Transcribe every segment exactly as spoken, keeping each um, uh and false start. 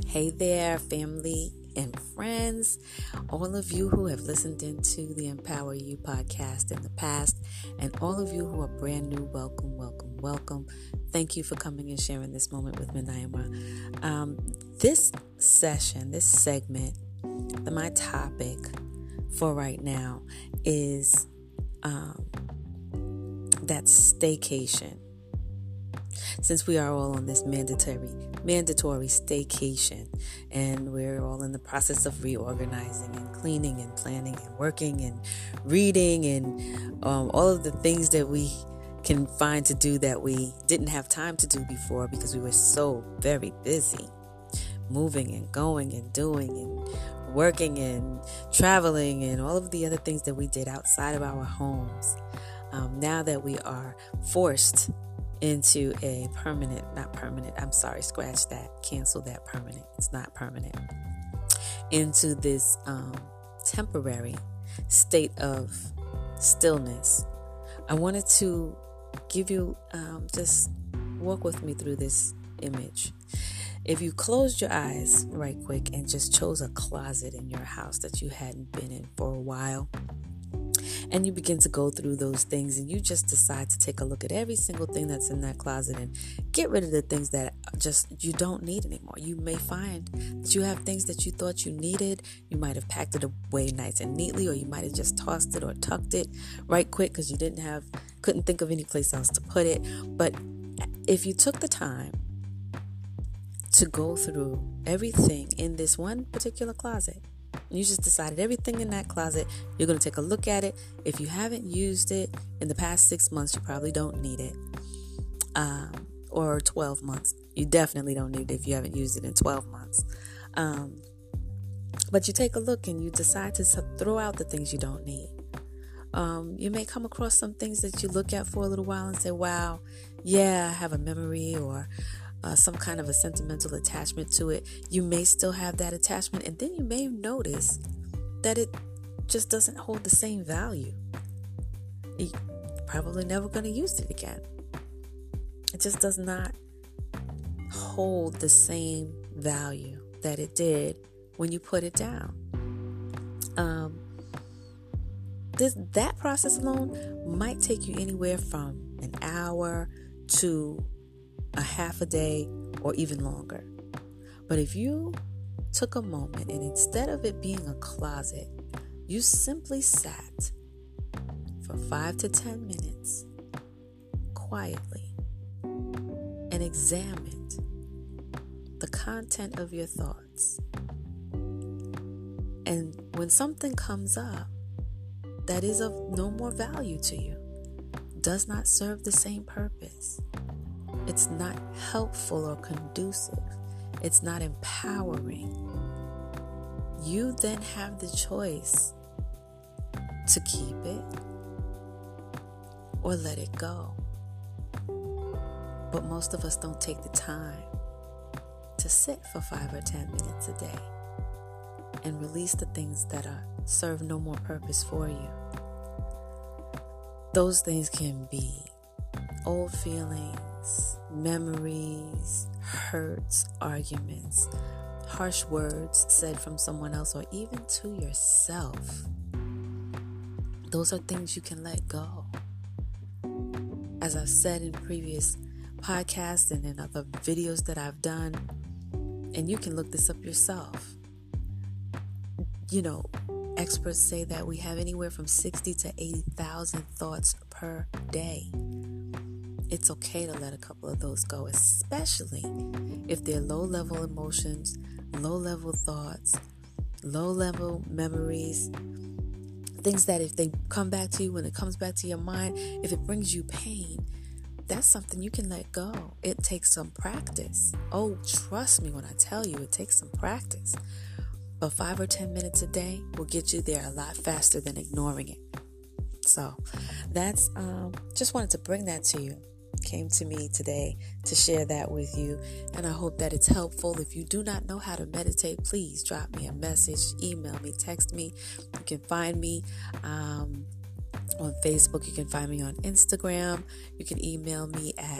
Hey there, family and friends, all of you who have listened into the Empower You podcast in the past, and all of you who are brand new, welcome, welcome, welcome. Thank you for coming and sharing this moment with me, Naima. Um, this session, this segment, the, my topic for right now is um, that staycation. Since we are all on this mandatory mandatory staycation, and we're all in the process of reorganizing and cleaning and planning and working and reading and um, all of the things that we can find to do that we didn't have time to do before because we were so very busy moving and going and doing and working and traveling and all of the other things that we did outside of our homes. Um, now that we are forced into a permanent, not permanent, I'm sorry, scratch that, cancel that permanent, it's not permanent, into this um, temporary state of stillness. I wanted to give you, um, just walk with me through this image. If you closed your eyes right quick and just chose a closet in your house that you hadn't been in for a while, and you begin to go through those things and you just decide to take a look at every single thing that's in that closet and get rid of the things that just you don't need anymore. You may find that you have things that you thought you needed. You might have packed it away nice and neatly, or you might have just tossed it or tucked it right quick because you didn't have, couldn't think of any place else to put it. But if you took the time to go through everything in this one particular closet, you just decided everything in that closet, you're going to take a look at it. If you haven't used it in the past six months, you probably don't need it. Um, or twelve months. You definitely don't need it if you haven't used it in twelve months. Um, but you take a look and you decide to throw out the things you don't need. Um, you may come across some things that you look at for a little while and say, wow, yeah, I have a memory or Uh, some kind of a sentimental attachment to it. You may still have that attachment, and then you may notice that it just doesn't hold the same value. You're probably never going to use it again. It just does not hold the same value that it did when you put it down. Um, this that process alone might take you anywhere from an hour to a half a day or even longer. But if you took a moment and instead of it being a closet, you simply sat for five to ten minutes quietly and examined the content of your thoughts. And when something comes up that is of no more value to you, does not serve the same purpose, it's not helpful or conducive, it's not empowering, you then have the choice to keep it or let it go. But most of us don't take the time to sit for five or ten minutes a day and release the things that are serve no more purpose for you. Those things can be old feelings, memories, hurts, arguments, harsh words said from someone else, or even to yourself. Those are things you can let go. As I've said in previous podcasts and in other videos that I've done, and you can look this up yourself. You know, experts say that we have anywhere from sixty to eighty thousand thoughts per day. It's okay to let a couple of those go, especially if they're low-level emotions, low-level thoughts, low-level memories, things that if they come back to you, when it comes back to your mind, if it brings you pain, that's something you can let go. It takes some practice. Oh, trust me when I tell you, it takes some practice. But five or ten minutes a day will get you there a lot faster than ignoring it. So that's, um, just wanted to bring that to you. Came to me today to share that with you, and I hope that it's helpful. If you do not know how to meditate, please drop me a message, email me, text me. You can find me um, on Facebook. You can find me on Instagram. You can email me at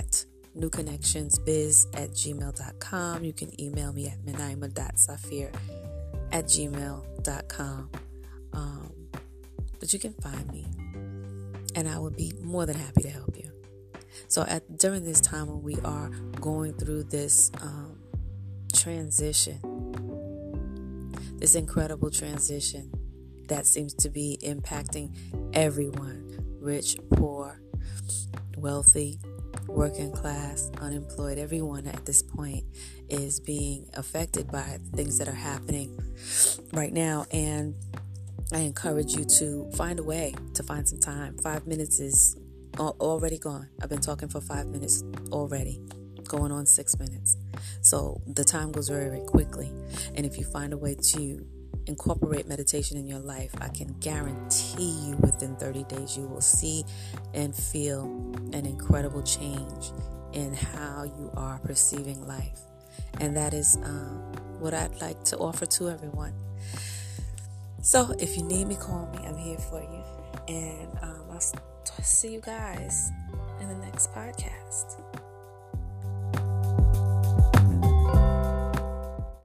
newconnectionsbiz at gmail dot com. You can email me at minaima dot safir at gmail dot com. Um, but you can find me, and I would be more than happy to help you. So at during this time when we are going through this um, transition, this incredible transition that seems to be impacting everyone, rich, poor, wealthy, working class, unemployed, everyone at this point is being affected by things that are happening right now. And I encourage you to find a way to find some time. Five minutes is already gone. I've been talking for five minutes already, going on six minutes. So the time goes very, very quickly. And if you find a way to incorporate meditation in your life, I can guarantee you within thirty days you will see and feel an incredible change in how you are perceiving life. And that is um, what I'd like to offer to everyone. So if you need me, call me. I'm here for you. And um, I'll see you guys in the next podcast.